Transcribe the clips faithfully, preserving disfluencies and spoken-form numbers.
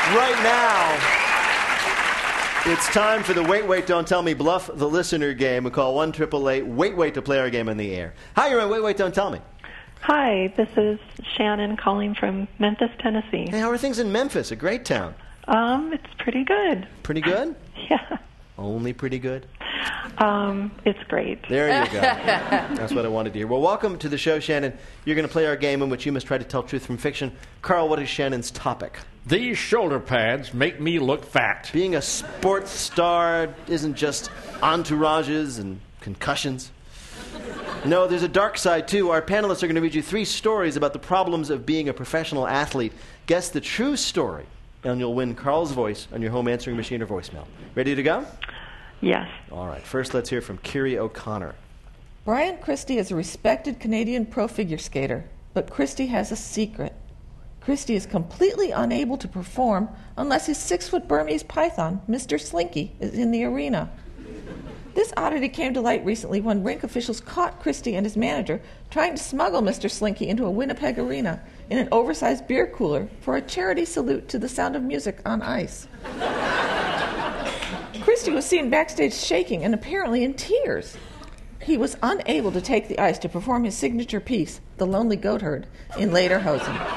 Right now, it's time for the Wait, Wait, Don't Tell Me Bluff the Listener game. We call one eight eight eight Wait, Wait to play our game on the air. Hi, you're on Wait, Wait, Don't Tell Me. Hi, this is Shannon calling from Memphis, Tennessee. Hey, how are things in Memphis? A great town. Um, it's pretty good. Pretty good? Yeah. Only pretty good? Um, it's great. There you go. That's what I wanted to hear. Well, welcome to the show, Shannon. You're going to play our game in which you must try to tell truth from fiction. Carl, what is Shannon's topic? These shoulder pads make me look fat. Being a sports star isn't just entourages and concussions. No, there's a dark side, too. Our panelists are going to read you three stories about the problems of being a professional athlete. Guess the true story, and you'll win Carl's voice on your home answering machine or voicemail. Ready to go? Yes. All right. First, let's hear from Kiri O'Connor. Brian Christie is a respected Canadian pro figure skater, but Christie has a secret. Christie is completely unable to perform unless his six-foot Burmese python, Mister Slinky, is in the arena. This oddity came to light recently when rink officials caught Christie and his manager trying to smuggle Mister Slinky into a Winnipeg arena in an oversized beer cooler for a charity salute to the Sound of Music on ice. Christie was seen backstage shaking and apparently in tears. He was unable to take the ice to perform his signature piece, The Lonely Goatherd, in Lederhosen.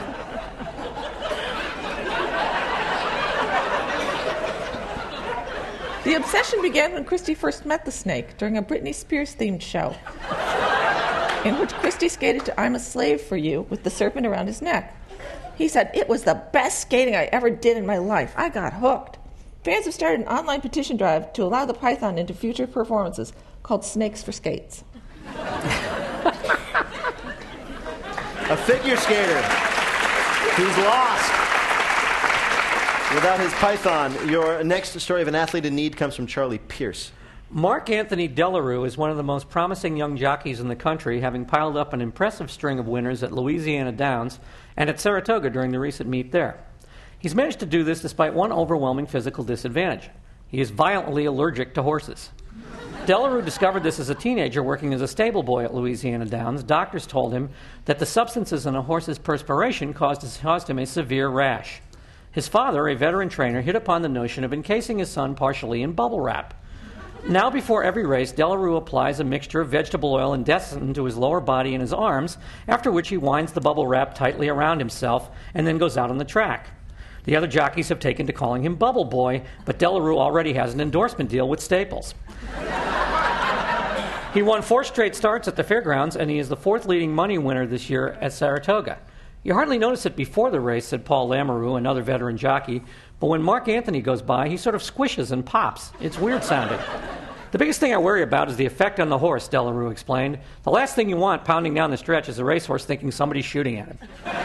The obsession began when Christie first met the snake during a Britney Spears-themed show, in which Christie skated to I'm a Slave for You with the serpent around his neck. He said, "It was the best skating I ever did in my life. I got hooked." Fans have started an online petition drive to allow the python into future performances called Snakes for Skates. A figure skater who's lost without his python. Your next story of an athlete in need comes from Charlie Pierce. Mark Anthony Delarue is one of the most promising young jockeys in the country, having piled up an impressive string of winners at Louisiana Downs and at Saratoga during the recent meet there. He's managed to do this despite one overwhelming physical disadvantage. He is violently allergic to horses. Delarue discovered this as a teenager working as a stable boy at Louisiana Downs. Doctors told him that the substances in a horse's perspiration caused, caused him a severe rash. His father, a veteran trainer, hit upon the notion of encasing his son partially in bubble wrap. Now, before every race, Delarue applies a mixture of vegetable oil and Desitin to his lower body and his arms, after which he winds the bubble wrap tightly around himself and then goes out on the track. The other jockeys have taken to calling him Bubble Boy, but Delarue already has an endorsement deal with Staples. He won four straight starts at the fairgrounds, and he is the fourth leading money winner this year at Saratoga. You hardly notice it before the race, said Paul Lamoureux, another veteran jockey, but when Mark Anthony goes by, he sort of squishes and pops. It's weird sounding. The biggest thing I worry about is the effect on the horse, Delarue explained. The last thing you want pounding down the stretch is a racehorse thinking somebody's shooting at him.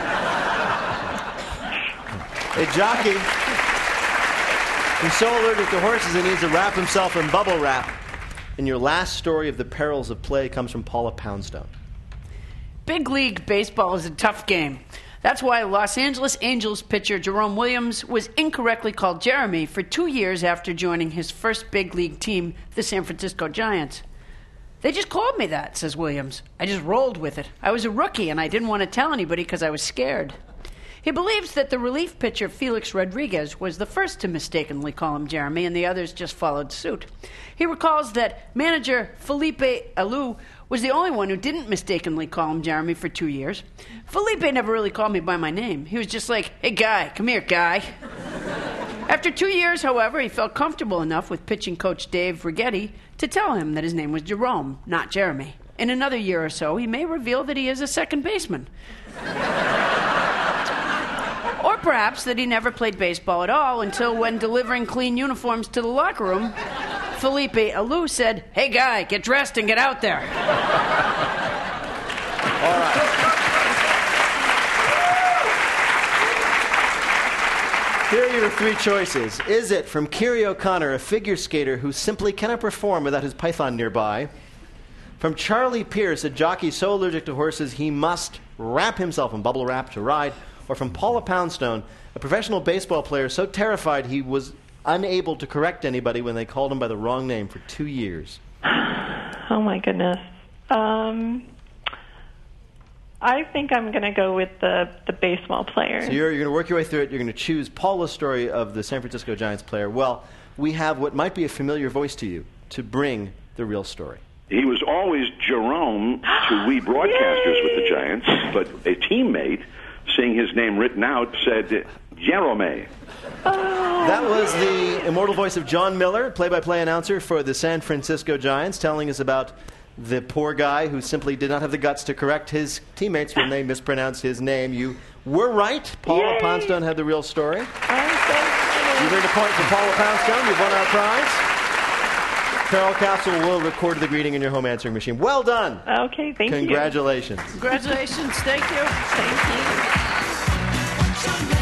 A jockey who's so allergic to horses he needs to wrap himself in bubble wrap. And your last story of the perils of play comes from Paula Poundstone. Big league baseball is a tough game. That's why Los Angeles Angels pitcher Jerome Williams was incorrectly called Jeremy for two years after joining his first big league team, the San Francisco Giants. "They just called me that," says Williams. "I just rolled with it. I was a rookie and I didn't want to tell anybody because I was scared." He believes that the relief pitcher Felix Rodriguez was the first to mistakenly call him Jeremy, and the others just followed suit. He recalls that manager Felipe Alou was the only one who didn't mistakenly call him Jeremy for two years. Felipe never really called me by my name. He was just like, "Hey, Guy, come here, Guy." After two years, however, he felt comfortable enough with pitching coach Dave Righetti to tell him that his name was Jerome, not Jeremy. In another year or so, he may reveal that he is a second baseman. Or perhaps that he never played baseball at all until when delivering clean uniforms to the locker room, Felipe Alou said, "Hey, Guy, get dressed and get out there." All right. Here are your three choices. Is it from Kiri O'Connor, a figure skater who simply cannot perform without his python nearby? From Charlie Pierce, a jockey so allergic to horses he must wrap himself in bubble wrap to ride? Or from Paula Poundstone, a professional baseball player so terrified he was unable to correct anybody when they called him by the wrong name for two years? Oh, my goodness. Um, I think I'm going to go with the, the baseball player. So you're, you're going to work your way through it. You're going to choose Paul Lastory of the San Francisco Giants player. Well, we have what might be a familiar voice to you to bring the real story. He was always Jerome to we broadcasters with the Giants, but a teammate, seeing his name written out, said Jerome. That was the immortal voice of John Miller, play-by-play announcer for the San Francisco Giants, telling us about the poor guy who simply did not have the guts to correct his teammates when they mispronounced his name. You were right. Paula Yay. Poundstone had the real story. I'm so excited. You've earned a point from Paula Poundstone. You've won our prize. Carol Castle will record the greeting in your home answering machine. Well done. Okay, thank you. Congratulations. Congratulations. Thank you. Thank you.